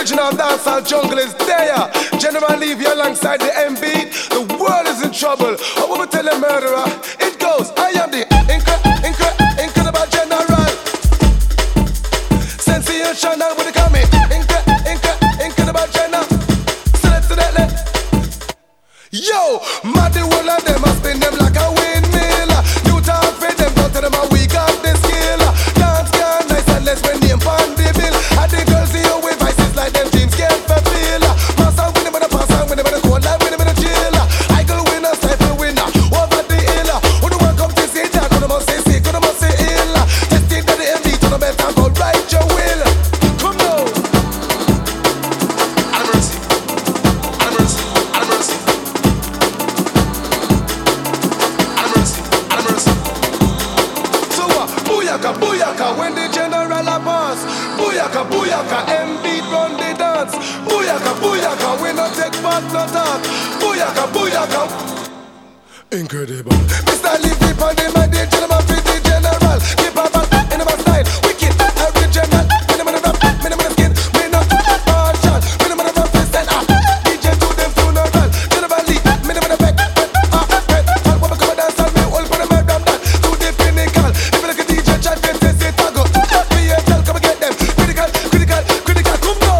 original dancehall jungle is there. General leave you alongside the M beat. The world is in trouble. I want to tell a murderer. It goes, I am the incredible general. Sensational with the comment. Incredible general. Yo, mad the whole of them, I spin them like a windmill. You talk for them, don't tell them how we got the skill. Dance can nice and less when name on the bill. And the girls see you with vices like them dreams can't fulfill. Pass on with them in the pass on with them in the cold life with them in the chill. I go winner, cypher winner, over the hill. Who the one come to say that, who the must say sick, who the must say ill. Testing that the MD to the best and go right your will. Come now. I'm mercy. I'm mercy. I'm mercy. Booyaka, booyaka, when the general a pass. Booyaka, booyaka, M-beat run the dance. Booyaka, booyaka, we no take part, no talk. Booyaka, booyaka. Incredible. Mr. Leave deep on the mind, the gentleman fit the general. Keep up on in my style, wicked, original. Minimum of rap, minimum of skin, minimum of partial. Minimum of rap, and DJ to them funeral. General Lee, minimum of back, all what come dance on me, all for the murder that. To the pinnacle, if you look at DJ, try to test it, I go. Come and get them, critical, come go.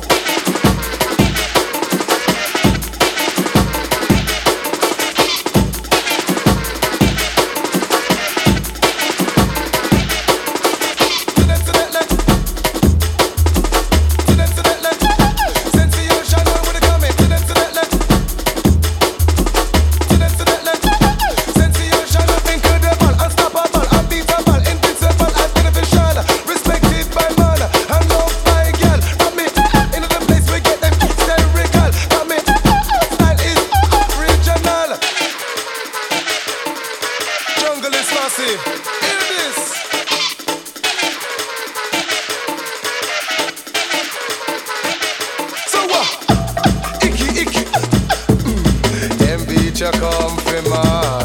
Jungle is massive. Hear this. So what? Icky. Them beach come from